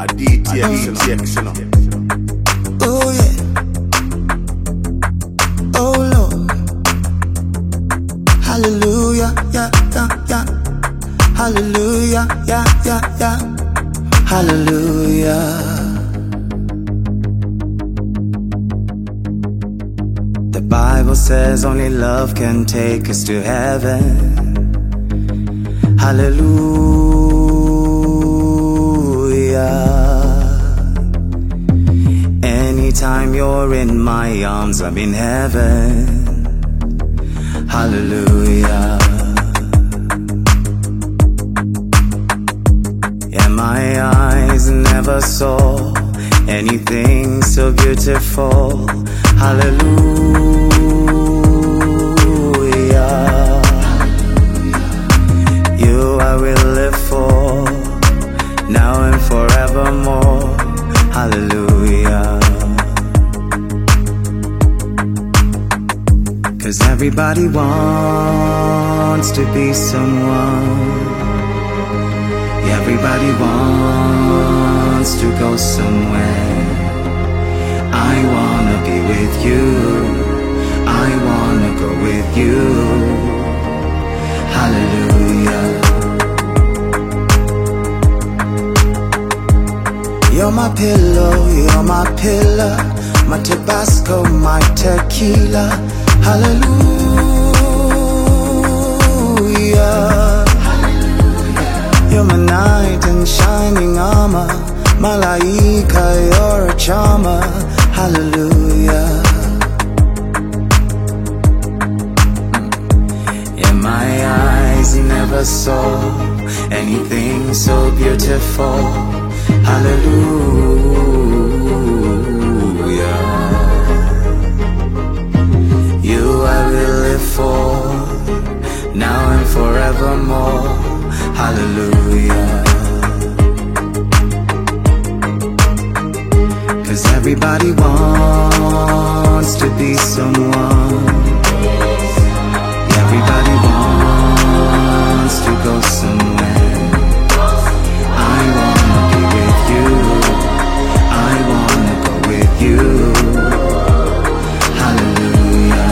A DTX, you know. Oh yeah. Oh Lord. Hallelujah, yeah, yeah, yeah. Hallelujah, yeah, yeah, yeah. Hallelujah. The Bible says only love can take us to heaven. Hallelujah. Anytime you're in my arms, I'm in heaven. Hallelujah. And my eyes never saw anything so beautiful. Hallelujah. You I will live for, now and forevermore. Hallelujah. 'Cause everybody wants to be someone. Everybody wants to go somewhere. I wanna be with you. I wanna go with you. Hallelujah. You're my pillow, you're my pillar, my Tabasco, my tequila. Hallelujah. You're my knight in shining armor, Malaika, you're a charmer. Hallelujah. In my eyes never saw anything so beautiful. Hallelujah. You I will live for, now and forevermore. Hallelujah. 'Cause everybody wants to be someone. Everybody wants to go somewhere. I wanna be with you. I wanna go with you. Hallelujah.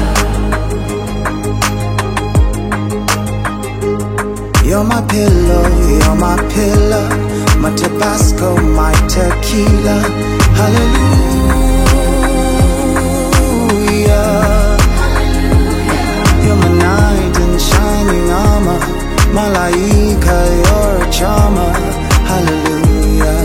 You're my pillow, you're my pillar, my Tabasco, my tequila. Hallelujah. You're my knight in shining armor, Malaika, you're a charmer. Hallelujah.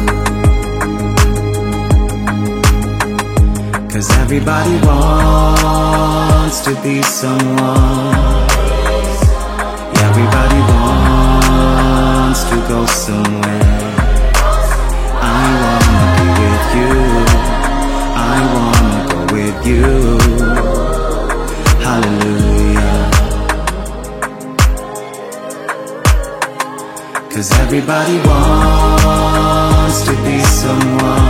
'Cause everybody wants to be someone. Everybody wants to go somewhere. I wanna be with you. I wanna go with you. Hallelujah. 'Cause everybody wants to be someone.